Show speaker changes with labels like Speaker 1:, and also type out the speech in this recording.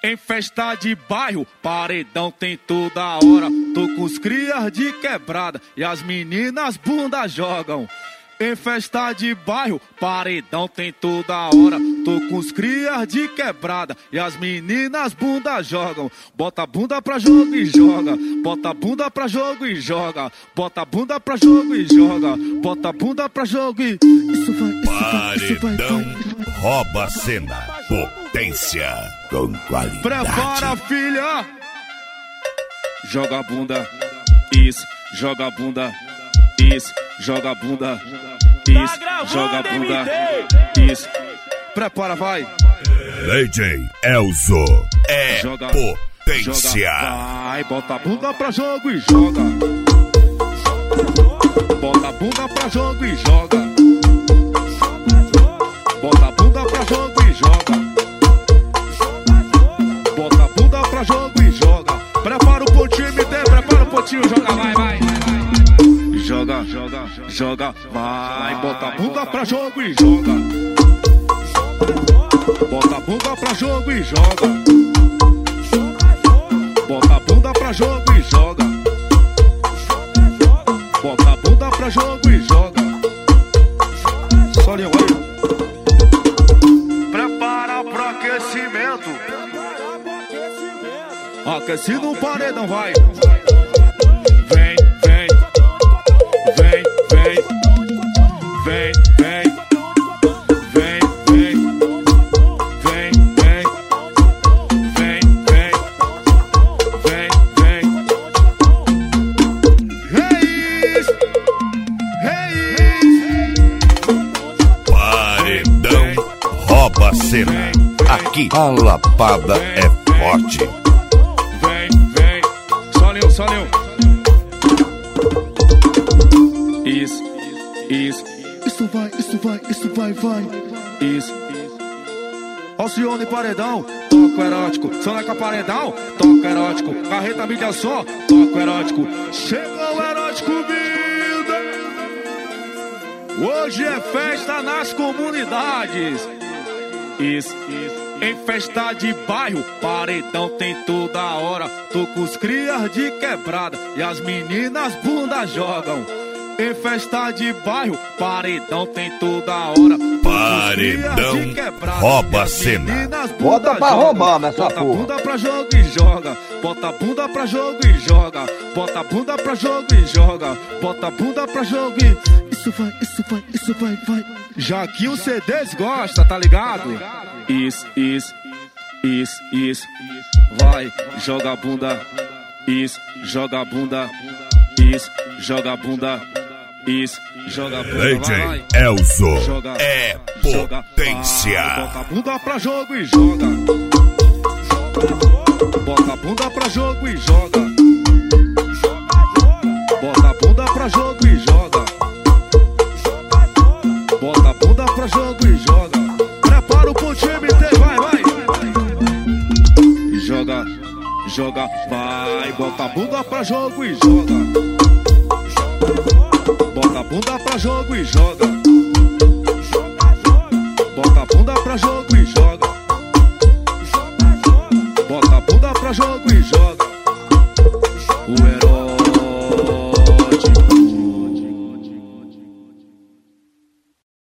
Speaker 1: Em festa de bairro, paredão tem toda hora. Tô com os crias de quebrada e as meninas bunda jogam. Em festa de bairro, paredão tem toda hora. Tô com os crias de quebrada e as meninas bunda jogam. Bota a bunda pra jogo e joga. Bota a bunda pra jogo e joga. Bota a bunda pra jogo e joga. Bota a bunda pra jogo e... Isso vai,
Speaker 2: rouba a cena. Potência com qualidade.
Speaker 1: Prepara, filha. Joga a bunda. Isso, joga a bunda. Isso, joga a bunda. Isso, joga a bunda. Isso. Prepara, vai.
Speaker 2: DJ Elzo é
Speaker 1: joga,
Speaker 2: potência.
Speaker 1: Joga, vai, bota a bunda pra jogo e joga. Bota a bunda pra jogo e joga. Bota a bunda pra jogo e joga. Bota a bunda pra jogo e joga. Prepara o pontinho, MT, prepara o pontinho, joga, vai. Joga, joga, vai. Bota a bunda pra jogo e joga. Bota a bunda pra jogo e joga. Bota a bunda pra jogo e joga. Bota a bunda pra jogo e joga. Solinho aí. Prepara pro aquecimento. Aquecido o paredão, vai. Vem.
Speaker 2: Paredão rouba a cena. Aqui a lapada é forte.
Speaker 1: Vem. Solinho. Isso vai. Isso. Alcione paredão, toco erótico. Soneca paredão, toco erótico. Carreta mídia só, toco erótico. Chegou o erótico vida. Hoje é festa nas comunidades. Isso. Em festa de bairro, paredão tem toda hora. Tô com os crias de quebrada e as meninas bunda jogam. Em festa de bairro, paredão tem toda hora.
Speaker 2: Paredão rouba a cena.
Speaker 3: Bota pra roubar nessa porra.
Speaker 1: Bota a bunda pra jogo e joga. Bota a bunda pra jogo e joga. Bota a bunda pra jogo e joga. Bota a bunda pra jogo e... Isso vai. Já que o CDs gosta, tá ligado? Isso. Vai, joga a bunda. Isso, joga a bunda. Isso, joga a bunda. Isso, joga a bunda.
Speaker 2: DJ Elzo é potência.
Speaker 1: Bota a bunda pra jogo e joga. Bota a bunda pra jogo e joga. Bota a bunda pra jogo e joga. Bota a bunda pra jogo e joga. Prepara o pontinho, MT, vai. Joga, vai. Bota a bunda pra jogo e joga. Bota a bunda pra jogo e joga.